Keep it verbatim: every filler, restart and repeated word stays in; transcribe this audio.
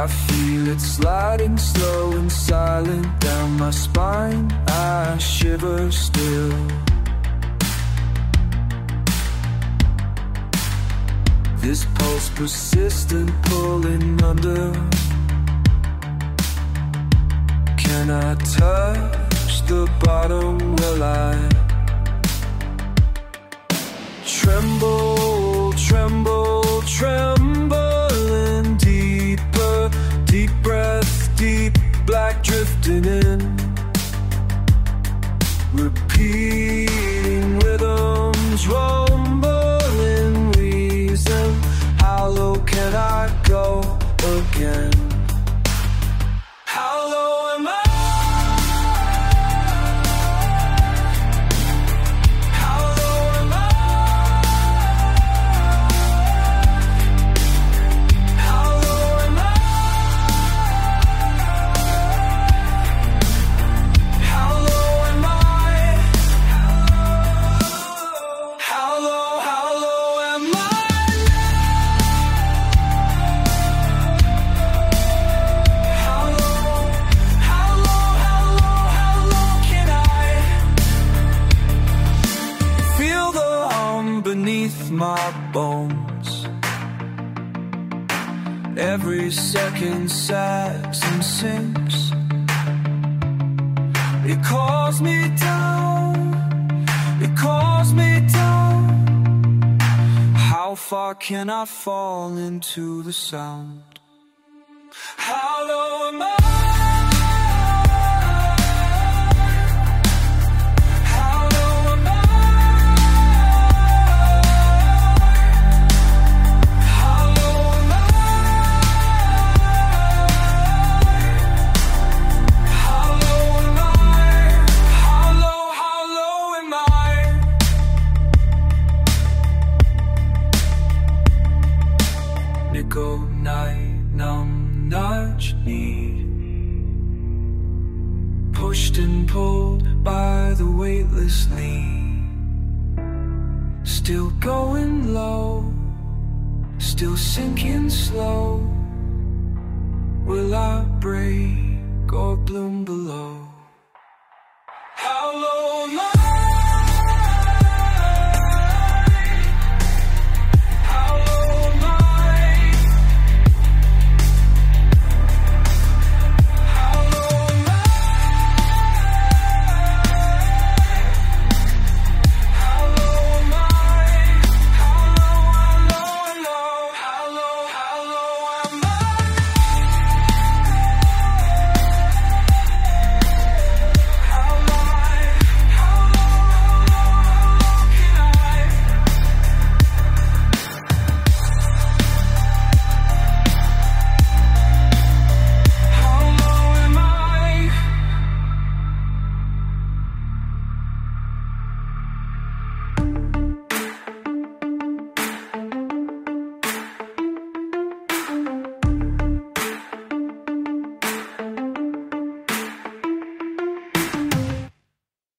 feel it sliding slow and silent down my spine. I shiver still. This pulse persistent, pulling under. Can I touch the bottom? Will I tremble, tremble, trembling deeper? Deep breath, deep black drifting in. Repeating rhythms, rumbling reason. How low can I go again? How low am I? Beneath my bones, every second sags and sinks. It calls me down, it calls me down. How far can I fall into the sound? How low am I? Nickel night, numb nudge need. Pushed and pulled by the weightless lead. Still going low, still sinking slow. Will I break or bloom below?